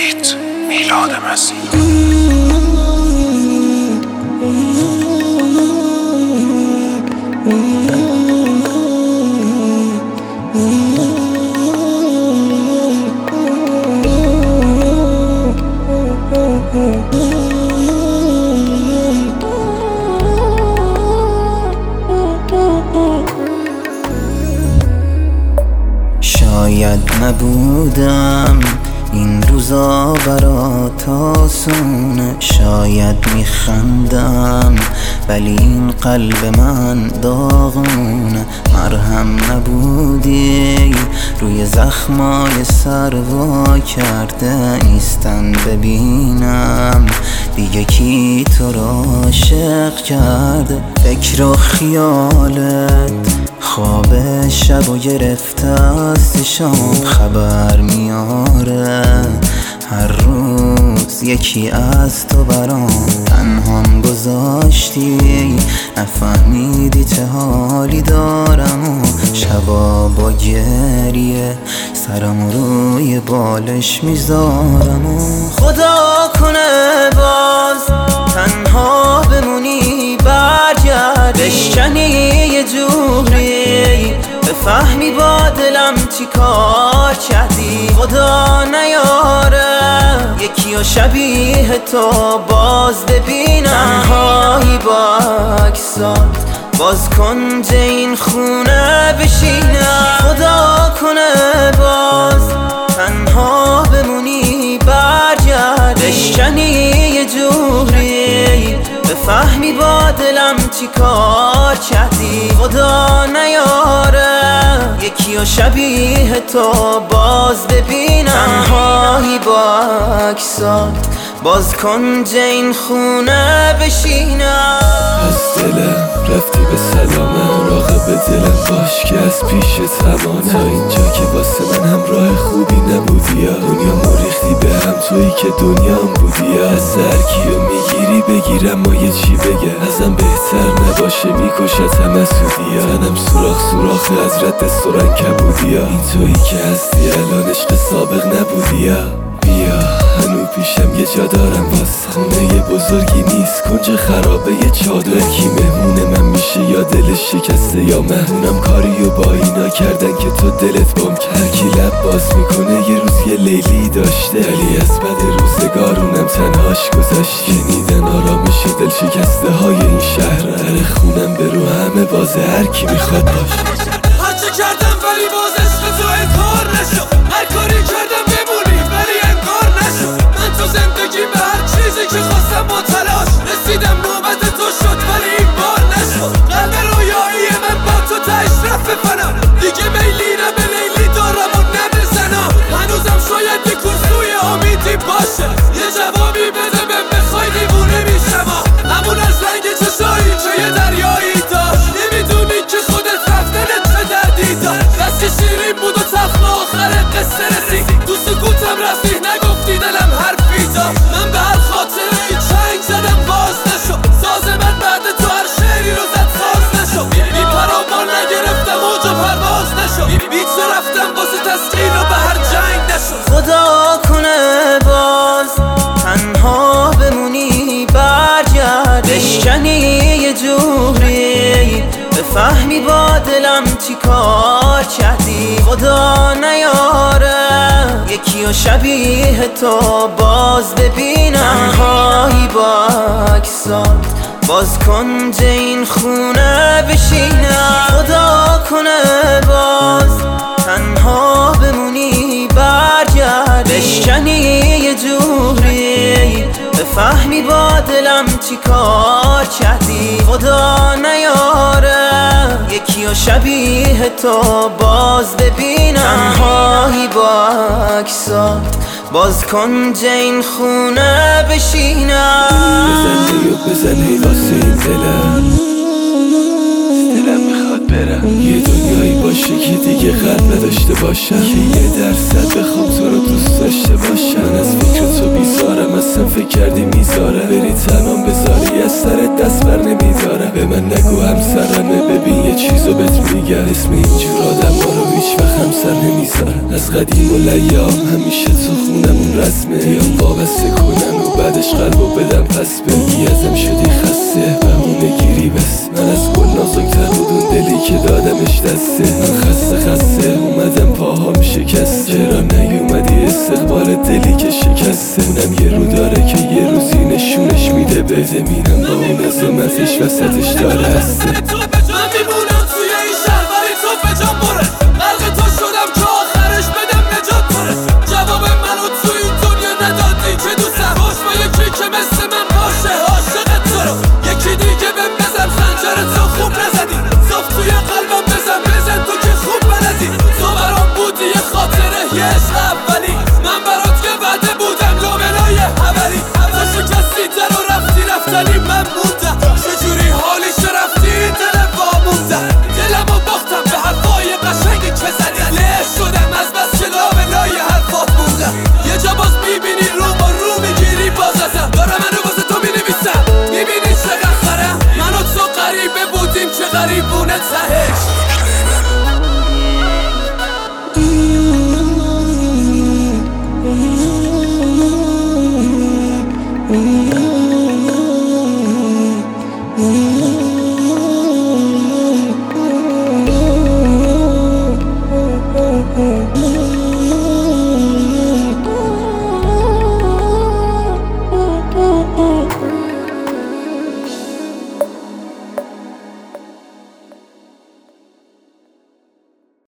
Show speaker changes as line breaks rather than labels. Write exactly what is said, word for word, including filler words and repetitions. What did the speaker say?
بیت میلاد مسیح.
شاید نبودم این روزا برات آسونه، شاید میخندم ولی این قلب من داغونه. مرهم نبودی روی زخمای سر وا کرده نیستن ببینم دیگه کی تو را عاشق کرده. فکر و خیالت خواب شب و گرفته است شام خبر میاره، هر روز یکی از تو برام تنهام گذاشتی، نفهمیدی چه حالی دارم و شبا با گریه سرم روی بالش میذارم و خدا کنه باز تنها بمونی برگرد بشکنی یه جوری بفهمی با دلم چی کار کردی. خدا نیاره یکی و شبیه تو باز ببینم، تنهایی با اکسات باز کنج این خونه بشینم. خدا کنه باز تنها بمونی برگرد بشکنی یه جوری بفهمی با دلم چی کار کردی. خدا نیاره یکی و شبیه تو باز ببینم، تنهایی با اکسات باز کنج این خونه بشینم.
از دلم رفتی به سلامه، راقب دلم باش که از پیش زمانه. تا اینجا که واسه من همراه خوبی نبودی یا دنیا مریختی به هم تویی که دنیام بودی یا از هر کیو میگیری بگیرم ما یه چی بگه ازم بهتر نباشه میکشت همه سودی یا تنم سوراخ سوراخ از رد سرنگ کبودی یا این تویی که هستی الان عشق سابق نبودی یا بیا هنو پیشم یه جا دارم واسه خونه بزرگی نیست کنج خرابه یه چادر. کی مهمون من میشه یا دلش شکسته یا مهمونم کاریو با اینا کردن که تو دلت گم کرد. هر کی لب باز میکنه یه روز یه لیلی داشته ولی از بد روزگارونم تنهاش گذاشت. شنیدن آرامش دل شکسته های این شهر در خونم به رو همه بازه هر کی میخواد باشه.
هرچه کردم ولی باز عشق تو کار نشد، هر کاری کردم بمونی ولی انگار نشد. من تو زندگی به هر چیزی که خواستم با تلاش رسیدم، نوبت تو شد ولی این بار نشد. قلب رویایی من با تو تهش رفت بفنم، دیگه میلی نه به لیلی دارم و نه به زنم. هنوزم شاید یه کورسوی امیدی باشه، یه جوابی بده بهم بخوای دیوونه میشم. همون از رنگ چشایی که یه دریایی داشت، نمیدونی که خودت رفتنت چه دردی داشت. دست شیرین بود و تلخ به آخر قصه رسید، تو سکوتم رفتی نگفتی دلم حرفی داشت. من به هر خاطره یه چنگ زدم باز نشد، ساز من بعد تو هر شعری رو زد ساز نشد. بی پرابان نگرفتم اوجا پرواز نشد، بیت رفتم واسه تسکین و به هر جنگ نشد.
خدا کنه باز تنها بمونی برگرد بشکنی یه جوری بفهمی با دلم چی کار کردی. خدا نیاره یکی و شبیه تو باز ببینم، تنهایی با اکسات باز کنج این خونه بشینم. خدا کنه باز تنها بمونی برگرد بشکنی یه جوری بفهمی با دلم چی کار کردی. خدا نیاره یکی و شبیه تو باز ببینم، تنهایی با اکسات باز کنج این خونه بشینم.
بزنه و بزنه واسه این دلم، دلم میخواد برم یه دنیایی باشه که دیگه قلب نداشته باشم، که یه درصد بخوام تو رو دوست داشته باشم. من از فکر تو بیزارم، اصلا فکر کردی میذاره بری تنام بذاری از سرت دست بر نمیدارم. به من نگو همسرمه، ببین یه چیزو بهت میگم، اسم اینجور آدم ها رو هیچ وقت همسر نمیذارم. از قدیم و لیام همیشه تو خونمون رسمه، یا بعدش قلبو بدم پس بگی ازم شدی خسته بهونه گیری بس من از کل نازکتر بود اون دلی که دادمش دسته من خسته خسته اومدم پاهام شکست چرا نیومدی استقبال دلی که شکسته اونم یه رو داره که یه روزی نشونش میده به زمینم با اون عظمتش وسطش داره هسته
من میمونم توی این شهر ولی تو به جان بره غرق تو شدم که آخرش بدم نجات بره جواب منو تو این دنیا ندادی که دوستم باش با یکی که مثل من باشه عاشقت تو رو یکی دیگه بهم بزن خنجرت تو خوب نزدی صاف توی قلبم بزن بزن تو که خوب بلدی تو برام بودی یه خاطره یه عشق اولی من برات که وعده بودم لابلای حولی تو شکستی در و رفتی رفتنی من موندم چجوری حالیش رفتی دلم واموندم دلمو باختم به حرفای قشنگی که زدی لش شدم از بس که لابلای حرفات موندم یه جا باز میبینی رو با رو میگیری باز ازم دارم منو واسه تو مینویسم میبینی چقدر خرم من و تو غریبه بودیم چه غریبونه ته